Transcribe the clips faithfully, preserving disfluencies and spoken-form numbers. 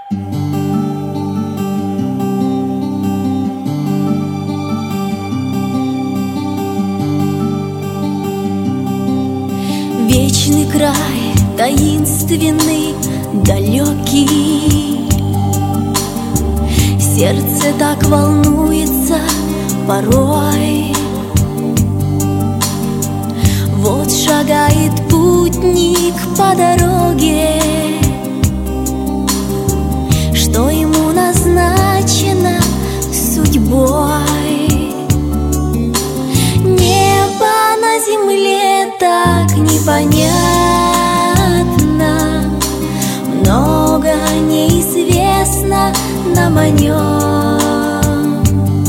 Вечный край, таинственный, далекий. Сердце так волнуется порой. Вот шагает путник по дороге, что ему назначено судьбой. Небо на земле так непонятно, много неизвестно нам о нем,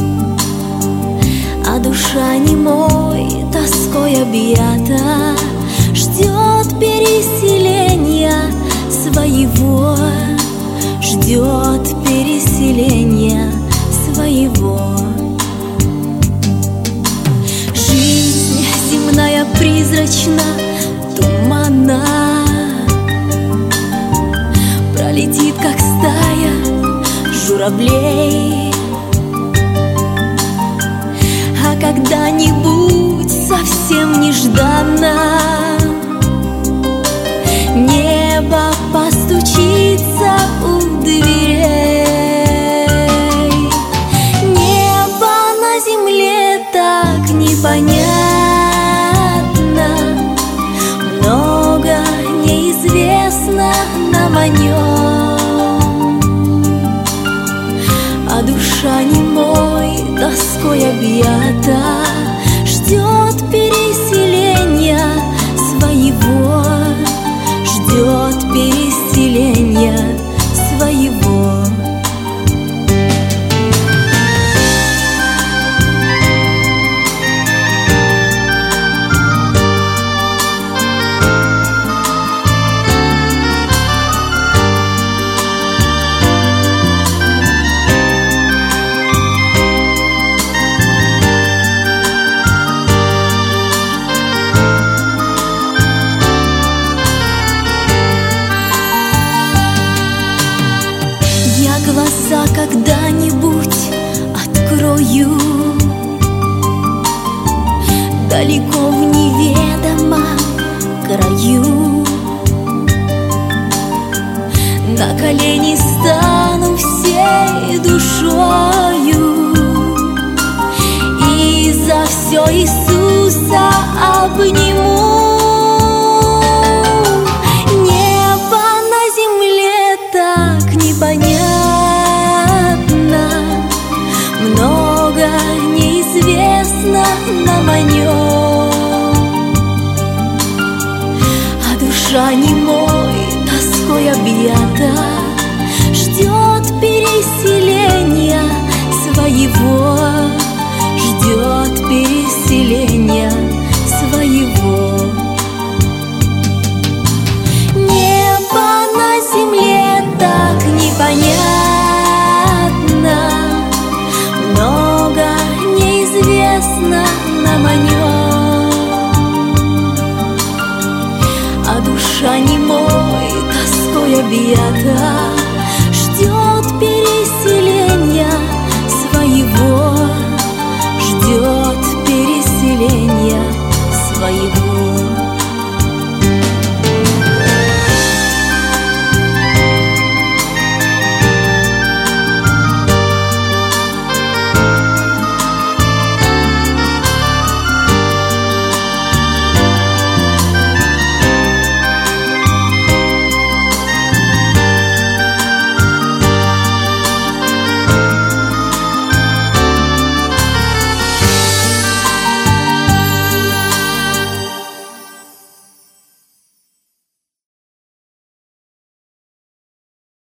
а душа немой тоской объята ждет переселения своего, ждет переселения своего. Жизнь земная призрачна, туманна, пролетит, как стая журавлей, а когда-нибудь совсем нежданно небо постучится у дверей. Небо на земле так непонятно, много неизвестно нам о нем, а душа немой тоской объята ждет переселения своего, ждет переселения своего. Глаза когда-нибудь открою далеко в неведомом краю, на колени стану всей душою и за все Иисуса обниму. Небо на земле так непонятно, много неизвестно нам о нем, а душа немой тоской объята ждет переселения своего, ждет переселения своего. Небо на земле так непонятно, много неизвестно нам о нем, а душа немой тоской объята